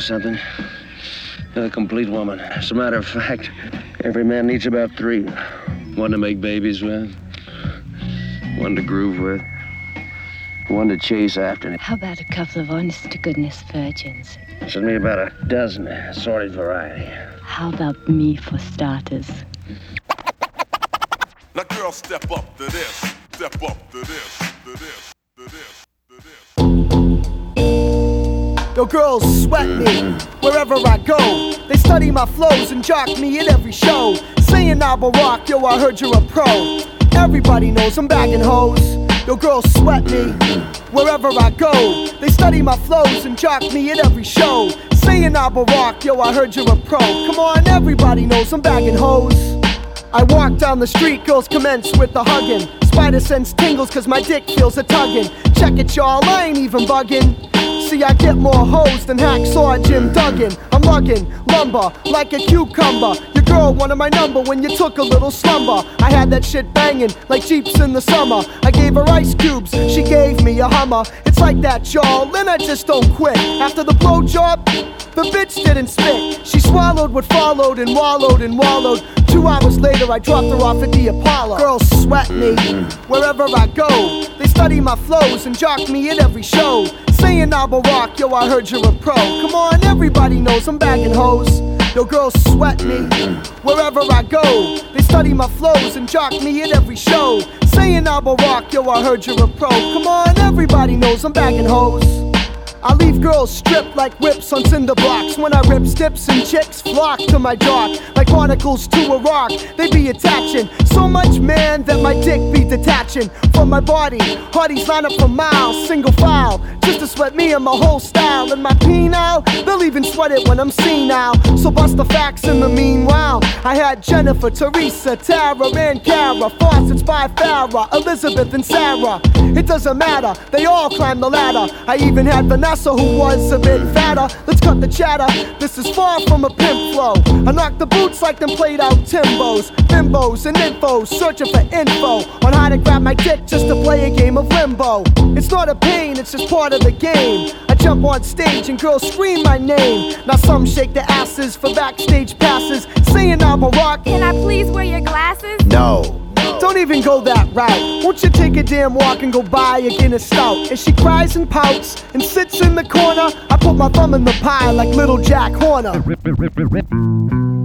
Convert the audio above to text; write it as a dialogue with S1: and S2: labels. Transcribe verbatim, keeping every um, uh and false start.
S1: something? You're a complete woman. As a matter of fact, every man needs about three. One to make babies with, one to groove with, one to chase after.
S2: How about a couple of honest-to-goodness virgins?
S1: Send me about a dozen, assorted variety.
S2: How about me for starters?
S3: Now girl, step up to this, step up to this, to this, to this, to this.
S4: Yo, girls sweat me wherever I go. They study my flows and jock me at every show. Saying I will rock, yo, I heard you're a pro. Everybody knows I'm bagging hoes. Yo, girls sweat me wherever I go. They study my flows and jock me at every show. Saying I will rock, yo, I heard you're a pro. Come on, everybody knows I'm bagging hoes. I walk down the street, girls commence with the hugging. Spider sense tingles cause my dick feels a tugging. Check it y'all, I ain't even bugging. See, I get more hoes than Hacksaw Jim Duggan. I'm lugging lumber like a cucumber. Your girl wanted my number when you took a little slumber. I had that shit banging like Jeeps in the summer. I gave her ice cubes, she gave me a Hummer. It's like that, y'all, and I just don't quit. After the blowjob, the bitch didn't spit. She swallowed what followed and wallowed and wallowed. Two hours later, I dropped her off at the Apollo. Girls sweat me wherever I go. They study my flows and jock me at every show. Saying I will rock, yo, I heard you're a pro. Come on, everybody knows I'm bagging hoes. Yo, girls sweat me wherever I go. They study my flows and jock me at every show. Saying I will rock, yo, I heard you're a pro. Come on, everybody knows I'm bagging hoes. I leave girls stripped like whips on cinder blocks. When I rip stips and chicks flock to my jock. Like barnacles to a rock, they be attaching. So much man that my dick be detaching from my body. Hardies line up for miles, single file, just to sweat me and my whole style. And my penile, they'll even sweat it when I'm senile. So bust the facts in the meanwhile. I had Jennifer, Teresa, Tara, and Cara, Fawcett's by Farrah, Elizabeth and Sarah. It doesn't matter, they all climbed the ladder. I even had Vanessa, who was a bit fatter. Let's cut the chatter, this is far from a pimp flow. I knock the boots like them played out Timbos. Bimbos and infos, searching for info on how to grab my dick just to play a game of limbo. It's not a pain, it's just part of the game. I jump on stage and girls scream my name. Now some shake their asses for backstage passes, saying I'm a rock.
S5: Can I please wear your glasses?
S4: No. Don't even go that route. Won't you take a damn walk and go buy a Guinness stout? And she cries and pouts and sits in the corner. I put my thumb in the pie like little Jack Horner.